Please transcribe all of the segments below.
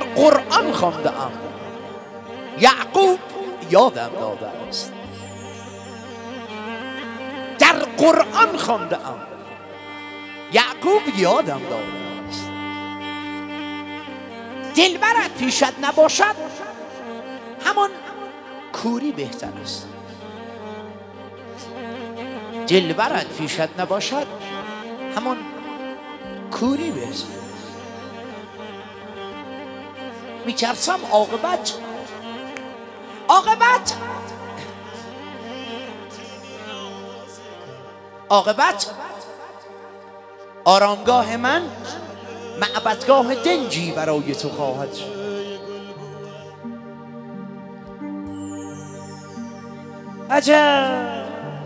قرآن خواندم، یعقوب یادم داده است. در قرآن خواندم، یعقوب یادم داده است. دلبرت پیشت نباشد همان کوری بهتر است. دلبرت پیشت نباشد همان کوری بهتر است. میترسم عاقبت آرامگاه من معبدگاه دنجی برای تو خواهد شد. عجب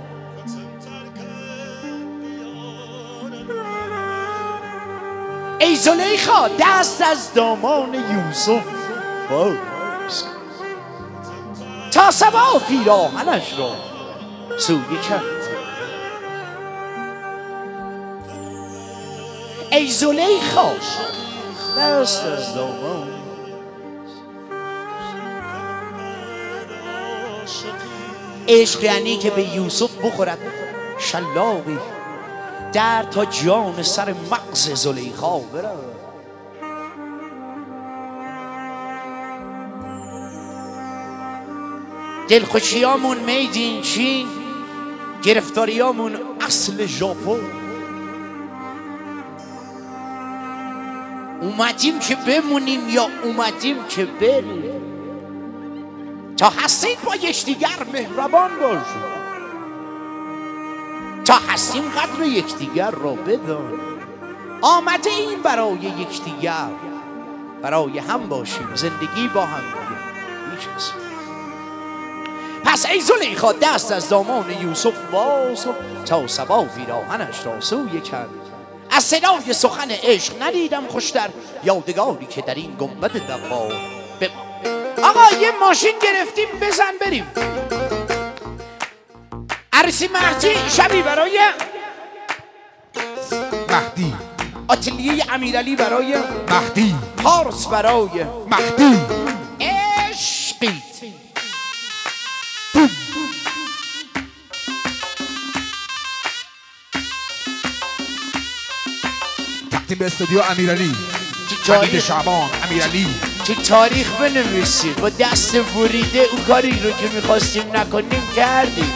ای زلیخا دست از دامان یوسف باز تا صبا پیراهنش را سوی کرد. ای زلیخا دست از دامان. عشق یعنی که به یوسف بخورد شلاقی در تا جان سر مغز زلیخا برود. دلخوشیامون میدین چین، گرفتاریامون اصل ژاپن. اومدیم که بمونیم یا اومدیم که بریم؟ تا هستیم با یکدیگر مهربان باشیم، تا هستیم قدر یکدیگر را بدانیم. آمده این برای یکدیگر، برای هم باشیم، زندگی با هم دیگه. پس ای زلیخا دست از دامان یوسف باز تا صبا پیراهنش را سوی کرد. از صدای سخن عشق ندیدم خوشتر یادگاری که در این گنبد دبا. آقا یه ماشین گرفتیم بزن بریم. عروسی مهدی شبی برای مهدی، آتلیه امیرعلی برای مهدی، پارس برای مهدی، عشقی. تقدیم به استودیو امیرعلی، حمید شعبان امیرعلی. تو تاریخ بنویسید با دست بریده اون کاری رو که میخواستیم نکنیم کردیم.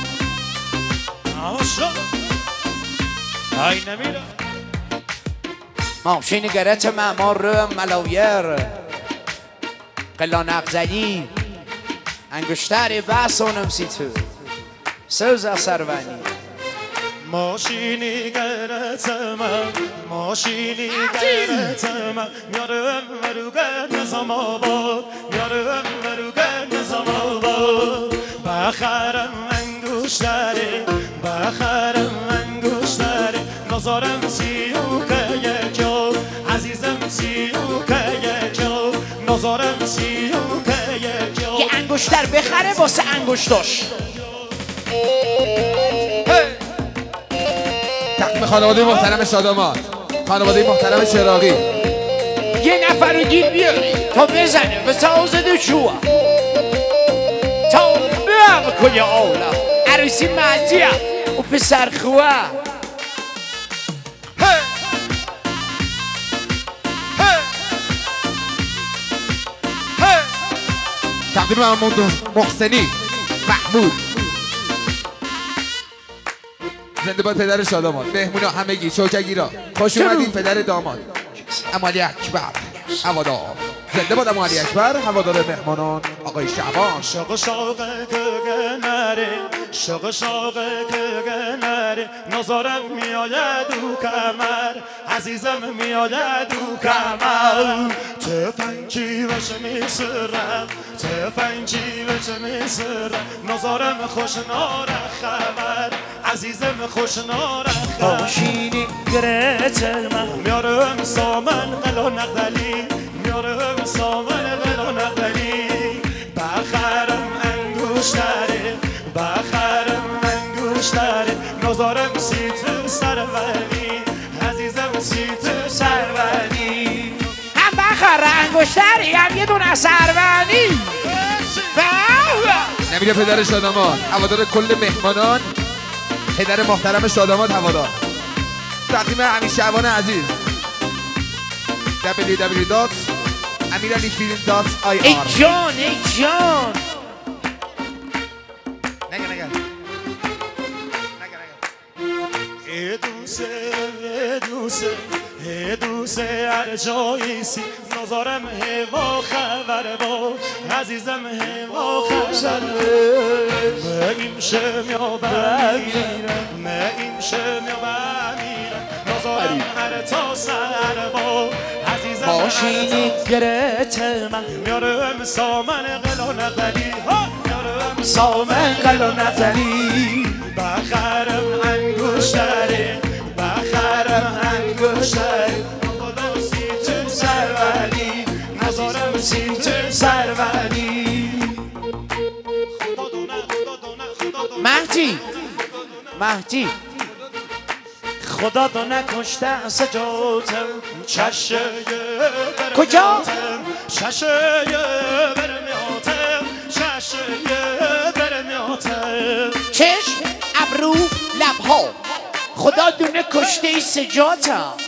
ماشین گرت معمار رو ملاویر قلان اقزلی انگشتر بحثانم سی تو سوز سروانی. ماشینی گرت من، ماشینی گرت من، میارم مروگه نظام آباد، میارم مروگه نظام آباد. بخرم انگشتره، بخرم انگشتره، نظارم سیوکه یکو، عزیزم سیوکه یکو، نظارم سیوکه یکو. یه انگشتر بخره واسه انگشتاش. تقدیم خانواده محترم شادامات، خانواده محترم چراغی. یه نفر رو گیر بیاری تا بزنه به سازده شوه تا بهم کنه اولا. عروسی مهدیه و پسر خواه. تقدیم محمود محسنی محمود. زنده باد پدر شادامات، مهمونا همگی، شوکگیرا خوش اومدین. پدر داماد امالی اکبر هوادار. زنده باد امالی اکبر هوادار مهمانان آقای شعبان. شاق شاق که نره، شاق شاق که نره، نظارم میآید او کمر، عزیزم میآید او کمر. تفنگی وش میسرم، تفنگی وش میسرم، نظارم خوش ناره خبر، عزیزم خوش ناره خبر. ماشینی گرت من، میارم سامن قلا نقدلی، میارم سامن قلا نقدلی. بخرم انگشتره، بخرم انگشتره، نظارم سی تو سروری، عزیزم سی تو سروری. هم بخره انگشتری هم یه دونه سروانی. نمیره پدر شاداماد هوادار کل مهمانان، پدر محترم شاداماد هوادار، تقدیم امیر شعبان عزیز. www.amiralifilm.ir. ای جان ای جان نگه دوسه هر جاییسی نظارم هوا خبر با عزیزم هوا خبر ما ایمشم یا بمیرم ما ایمشم یا بمیرم نظارم هر تا سر با عزیزم ماشین گرته من میارم سامن قلا نقلی میارم سامن قلا نزلی بخرم انگشتره بخرم انگشتره خدا سیتون سروری نظارم سیتون سروری مهدی خدا دو نکشته سجاتم چشه کجا؟ چشه برمیاتم چشه برمیاتم چشم ابرو لبها خدا دونه کشته سجاتم